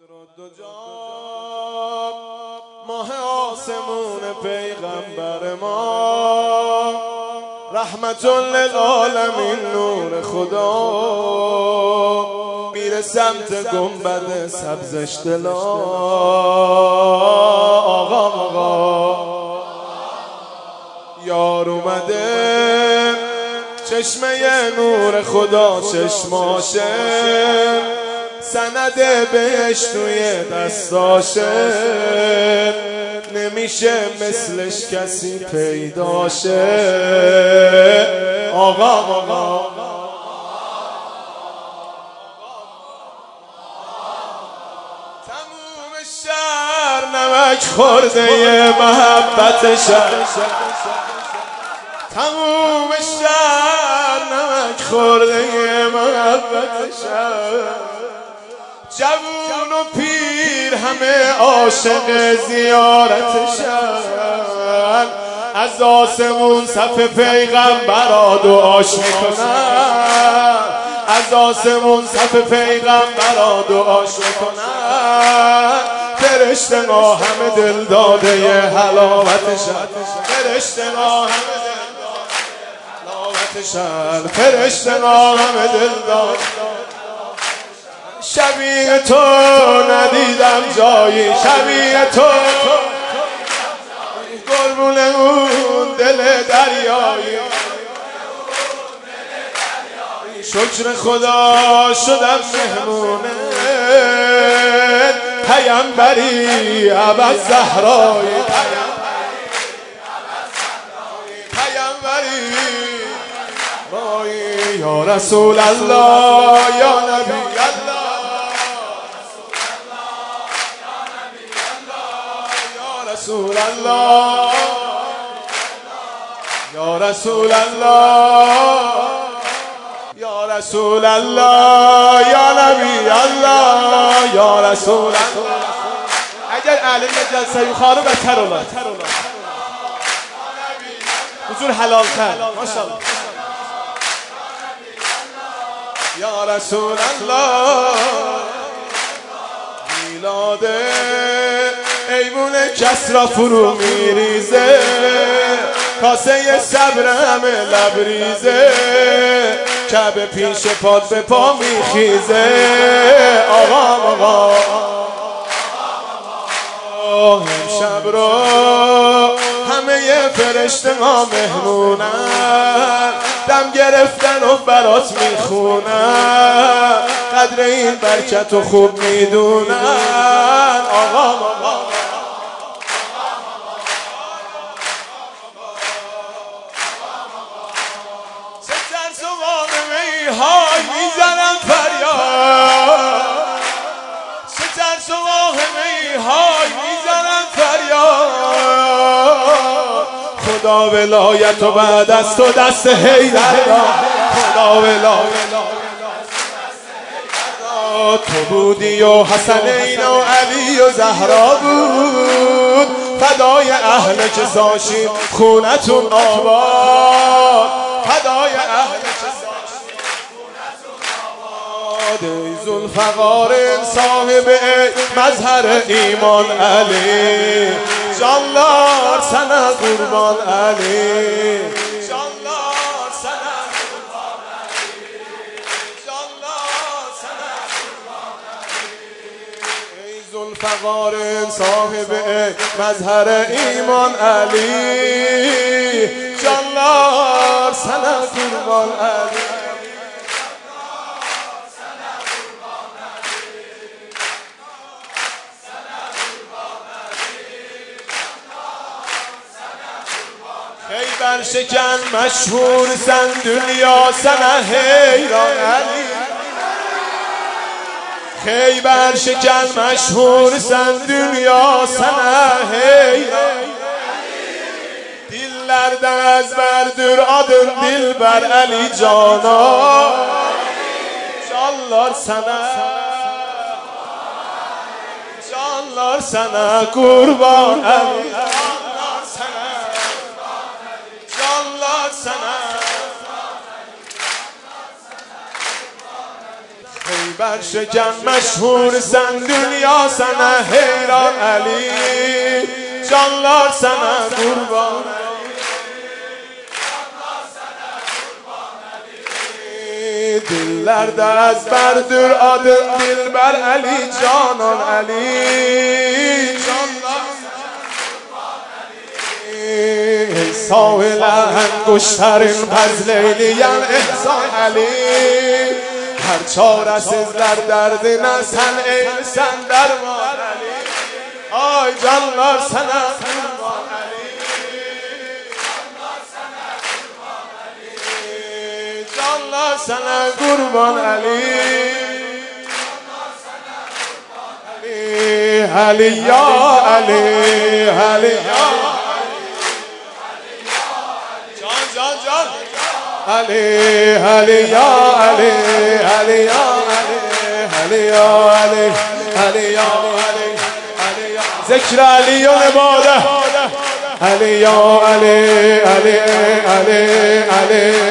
دو جان ماه آسمون پیغمبر ما، رحمت للعالمین نور خدا، میره سمت گنبد سبزش دلا. آقا یار اومده، چشمه نور خدا چشماشه، سند بهش توی دستاشه، نمیشه مثلش کسی پیداشه. آقا تموم شهر نمک خورده محبتشه، تموم شهر نمک خورده محبتشه، جوون و پیر همه عاشق زیارتشن، از آسمون صف پیغمبرا دعاش میکنن، از آسمون صف پیغمبرا دعاش میکنن، فرشته ما همه دل داده ی حلاوتشن، فرشته ما همه دل داده حلاوتشن، فرشته ما همه دل داده. شبیه تو ندیدم جایی، شبیه تو قربون اون دل دریایی، شکر خدا شدم مهمونه پیامبری ابد زهرایی، پیامبری یا رسول الله یا نبی الله، رسول الله یا رسول الله، یا رسول الله یا نبی الله، یا رسول الله. اگر اهل جلسه یخارو بهتر اومد، حضور حلال تر ماشاءالله. یا رسول الله میلاد ایمون کس را فرو میریزه، کاسه صبر همه لبریزه، کعبه پیش پات به پا میخیزه. آقا امشب را همه فرشته ما مهمونن، دم گرفتن و برات میخونن، قدر این برکت و خوب میدونن. آقا های میزنم فریاد، چه ترس و واهمه های میزنم فریاد، خدا ولایت و بعد از تو دست حیدر داد، خدا ولایت تو بودی و حسنین و علی و زهرا بود، فدای اهل کساشی خونتون آباد، فدای اهل ذوالفقار صاحب مظهر ایمان علی، جانلار سنه قربان علی، جانلار سنه قربان علی، جانلار سنه قربان علی. ای ذوالفقار صاحب مظهر ایمان علی، جانلار سنه قربان علی. خیبر شکن مشهور سن دنیا سنه حیران علی، خیبر شکن مشهور سن دنیا سنه حیران، dillerden ezberdir adın dilber Ali cana, canlar sana, canlar sana kurban Ali, خیبر شکن مشهور سن دنیا سنه حیران علی canlar sana kurban dillerde ezberdir adın dilber Ali canan Ali canlar sana kurban Ali sağılan kuşların pezleyleyen ihsan Ali her çaresizler derdine sen eylsen derman Ali ay canlar sana kurban Ali canlar sana kurban Ali Ali ya Ali Ali ya can can Ali Ali ya Ali Ali ya Ali Ali ya Ali Ali ya Ali ذکر علی و عباده علی یا علی علی علی علی